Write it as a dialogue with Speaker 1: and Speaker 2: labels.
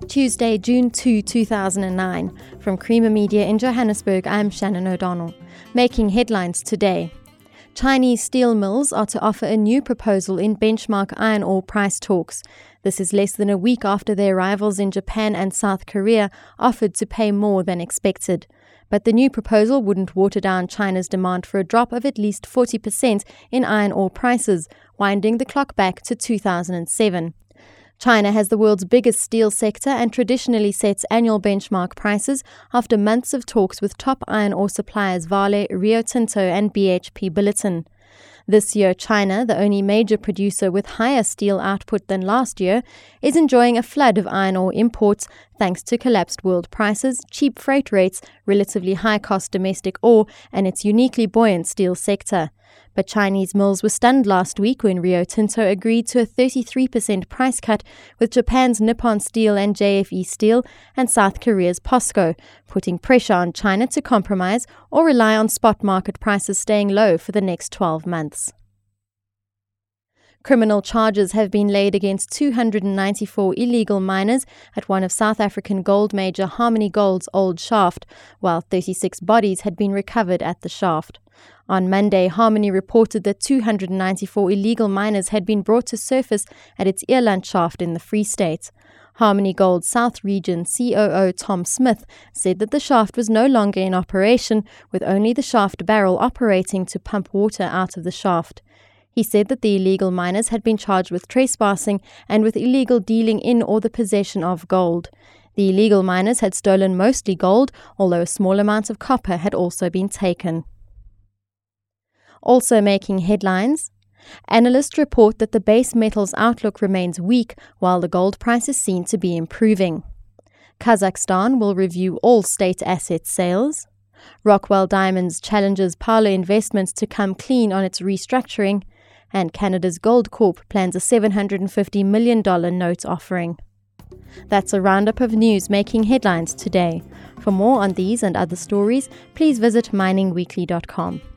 Speaker 1: Tuesday, June 2, 2009. From Creamer Media in Johannesburg, I'm Shannon O'Donnell. Making headlines today. Chinese steel mills are to offer a new proposal in benchmark iron ore price talks. This is less than a week after their rivals in Japan and South Korea offered to pay more than expected. But the new proposal wouldn't water down China's demand for a drop of at least 40% in iron ore prices, winding the clock back to 2007. China has the world's biggest steel sector and traditionally sets annual benchmark prices after months of talks with top iron ore suppliers Vale, Rio Tinto and BHP Billiton. This year, China, the only major producer with higher steel output than last year, is enjoying a flood of iron ore imports thanks to collapsed world prices, cheap freight rates, relatively high-cost domestic ore, and its uniquely buoyant steel sector. But Chinese mills were stunned last week when Rio Tinto agreed to a 33% price cut with Japan's Nippon Steel and JFE Steel and South Korea's POSCO, putting pressure on China to compromise or rely on spot market prices staying low for the next 12 months. Criminal charges have been laid against 294 illegal miners at one of South African gold major Harmony Gold's old shaft, while 36 bodies had been recovered at the shaft. On Monday, Harmony reported that 294 illegal miners had been brought to surface at its Eland shaft in the Free State. Harmony Gold's South Region COO Tom Smith said that the shaft was no longer in operation, with only the shaft barrel operating to pump water out of the shaft. He said that the illegal miners had been charged with trespassing and with illegal dealing in or the possession of gold. The illegal miners had stolen mostly gold, although a small amount of copper had also been taken. Also making headlines, analysts report that the base metals outlook remains weak while the gold price is seen to be improving. Kazakhstan will review all state asset sales. Rockwell Diamonds challenges Paolo Investments to come clean on its restructuring. And Canada's Goldcorp plans a $750 million note offering. That's a roundup of news making headlines today. For more on these and other stories, please visit miningweekly.com.